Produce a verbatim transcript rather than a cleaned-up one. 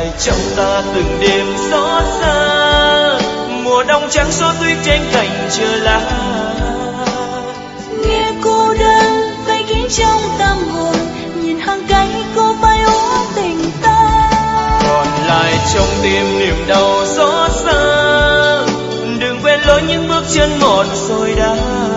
trong ta từng đêm xót xa, mùa đông trắng xóa tuyết trên cành chờ lá. Nghe cô đơn vây kín trong tâm hồn, nhìn hàng cây cô bay ố tình ta. Còn lại trong tim niềm đau xót xa, đừng quên lối những bước chân một rồi đã.